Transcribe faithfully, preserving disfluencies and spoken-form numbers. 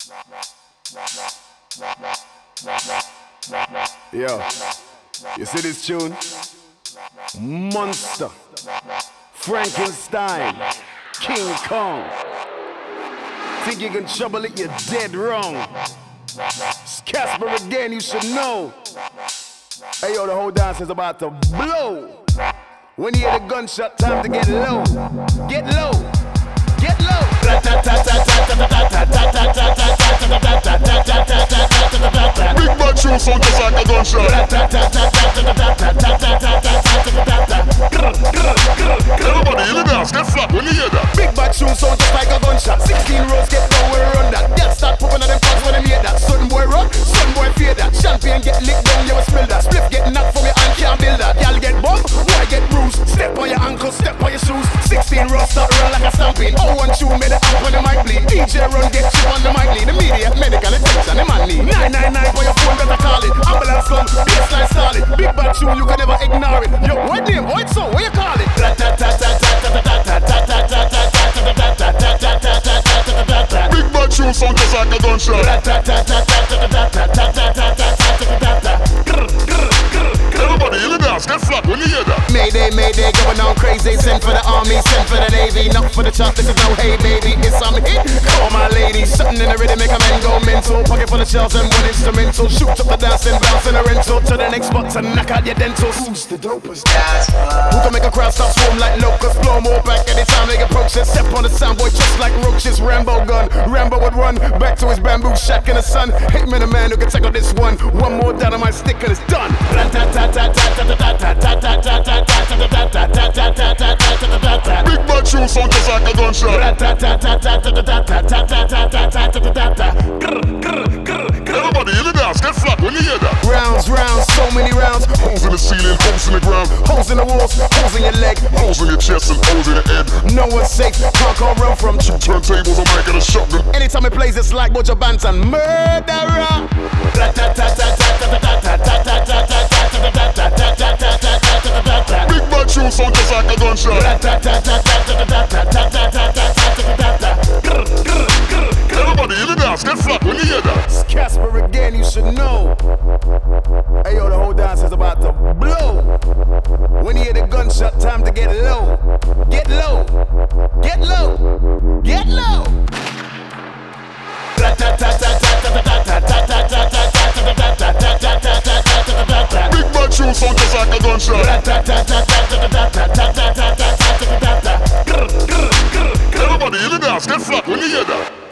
Yo, you see this tune? Monster, Frankenstein, King Kong. Think you can trouble it, you're dead wrong. It's Casper again, you should know. Hey yo, the whole dance is about to blow. When you hear the gunshot, time to get low. Get low, get low. Big bad shoe sound just like a gunshot. Everybody in the dance, get flat when you hear that. Big bad shoe sound just like a gunshot. Sixteen rows get down when we run that. Girls start popping on them pants when they hear that. Certain boy run, certain boy fear that. Champagne get licked down, you will spill that. Spliff get knocked from your hand, can't build that. Y'all get bumped, boy get bruised. Step on your ankle, step on your shoes. Sixteen rows start run like a stampede. Oh, one tune made the amp on the mic bleed. D J run, get chip on the mic lead. Immediate medical attention, the man need. Nine nine nine for your phone, better call it. Ambulance come, baseline stall it. Big bad tune, you can never ignore it. Yo, what name? What so? What you call it? Big bad shoe sound just like a gunshot. Everybody in the dance, get flat when you hear that. Mayday, mayday, going on crazy. Send for the army, send for the navy. Not for the chart, this is no hey baby. It's on me, call my lady. Something in the rhythm make a man go mental. Pocket full of shells and one instrumental. Shoot up the dance and bounce in a rental. To the next spot to knock out your dentals. Who's the dopest? Who can make a crowd start swarm like locusts? Blow more back anytime they approach it. Step on the soundboy just like roaches. Rambo gun, Rambo would run back to his bamboo shack in the sun. Hate me the man who can tackle this one. One more down on my stick and it's done. Big bad shoe sound just like a gunshot. Everybody in the dance, get flat when you hear that. Rounds, rounds, so many rounds. Holes in the ceiling, holes in the ground, Holes in the walls, holes in your leg. holes in your chest and holes in your head. No one's safe, can't call run from. Two turntables, I might get a shotgun. Anytime it plays, it's like Bojo Banton. Murderer. Big bad shoe sound just like a gunshot. Everybody in the dance, get flat when you hear that. It's Casper again, you should know. Hey yo, the whole dance is about to blow. When you hear the gunshot, time to get low. Get low. Get low. Get low. Big bad shoe sound just like a gunshot. Everybody in the dance, get flat when you hear that.